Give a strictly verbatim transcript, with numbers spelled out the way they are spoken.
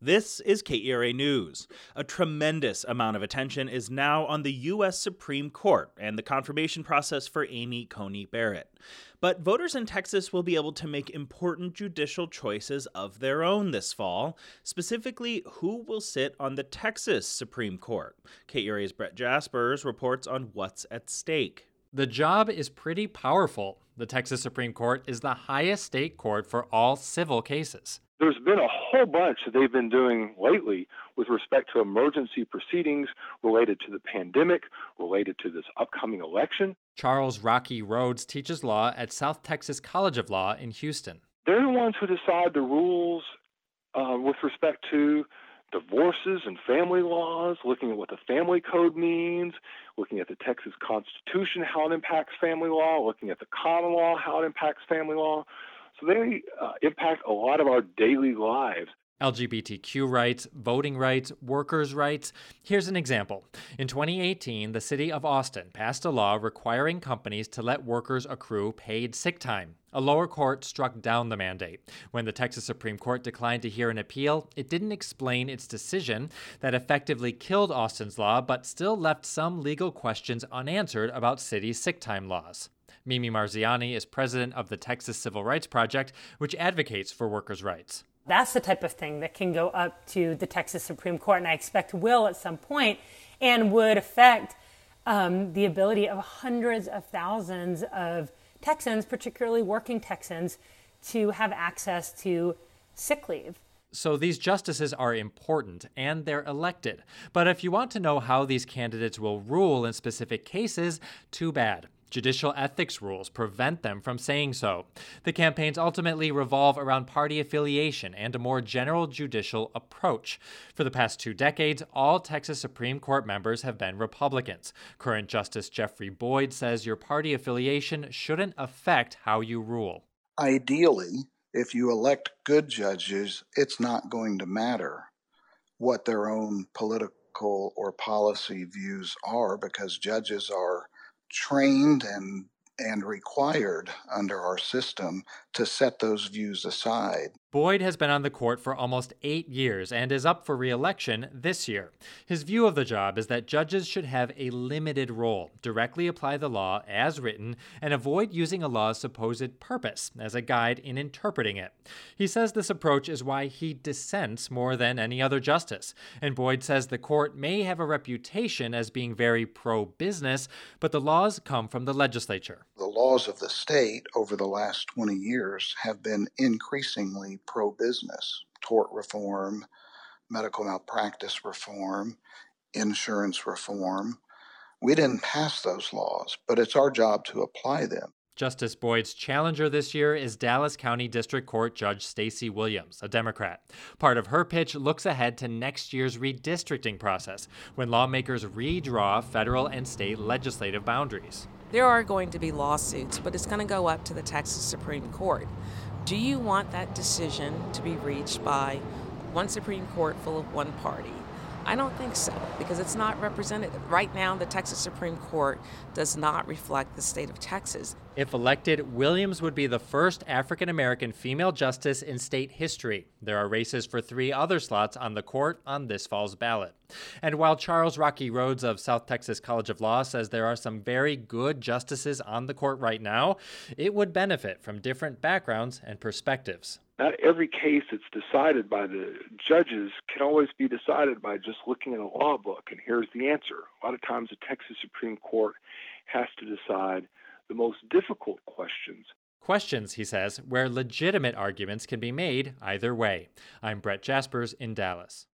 This is K E R A News. A tremendous amount of attention is now on the U S Supreme Court and the confirmation process for Amy Coney Barrett. But voters in Texas will be able to make important judicial choices of their own this fall, specifically who will sit on the Texas Supreme Court. K E R A's Brett Jaspers reports on what's at stake. The job is pretty powerful. The Texas Supreme Court is the highest state court for all civil cases. There's been a whole bunch that they've been doing lately with respect to emergency proceedings related to the pandemic, related to this upcoming election. Charles Rocky Rhodes teaches law at South Texas College of Law in Houston. They're the ones who decide the rules uh, with respect to divorces and family laws, looking at what the family code means, looking at the Texas Constitution, how it impacts family law, looking at the common law, how it impacts family law. So they uh, impact a lot of our daily lives. L G B T Q rights, voting rights, workers' rights. Here's an example. In twenty eighteen, the city of Austin passed a law requiring companies to let workers accrue paid sick time. A lower court struck down the mandate. When the Texas Supreme Court declined to hear an appeal, it didn't explain its decision that effectively killed Austin's law, but still left some legal questions unanswered about city sick time laws. Mimi Marziani is president of the Texas Civil Rights Project, which advocates for workers' rights. That's the type of thing that can go up to the Texas Supreme Court, and I expect will at some point, and would affect um, the ability of hundreds of thousands of Texans, particularly working Texans, to have access to sick leave. So these justices are important, and they're elected. But if you want to know how these candidates will rule in specific cases, too bad. Judicial ethics rules prevent them from saying so. The campaigns ultimately revolve around party affiliation and a more general judicial approach. For the past two decades, all Texas Supreme Court members have been Republicans. Current Justice Jeffrey Boyd says your party affiliation shouldn't affect how you rule. Ideally, if you elect good judges, it's not going to matter what their own political or policy views are, because judges are trained and and required under our system to set those views aside. Boyd has been on the court for almost eight years and is up for re-election this year. His view of the job is that judges should have a limited role, directly apply the law as written, and avoid using a law's supposed purpose as a guide in interpreting it. He says this approach is why he dissents more than any other justice. And Boyd says the court may have a reputation as being very pro-business, but the laws come from the legislature. The laws of the state over the last twenty years have been increasingly pro-business. Tort reform, medical malpractice reform, insurance reform. We didn't pass those laws, but it's our job to apply them. Justice Boyd's challenger this year is Dallas County District Court Judge Stacey Williams, a Democrat. Part of her pitch looks ahead to next year's redistricting process, when lawmakers redraw federal and state legislative boundaries. There are going to be lawsuits, but it's going to go up to the Texas Supreme Court. Do you want that decision to be reached by one Supreme Court full of one party? I don't think so, because it's not representative. Right now, the Texas Supreme Court does not reflect the state of Texas. If elected, Williams would be the first African-American female justice in state history. There are races for three other slots on the court on this fall's ballot. And while Charles Rocky Rhodes of South Texas College of Law says there are some very good justices on the court right now, it would benefit from different backgrounds and perspectives. Not every case that's decided by the judges can always be decided by just looking at a law book, and here's the answer. A lot of times the Texas Supreme Court has to decide the most difficult questions. Questions, he says, where legitimate arguments can be made either way. I'm Brett Jaspers in Dallas.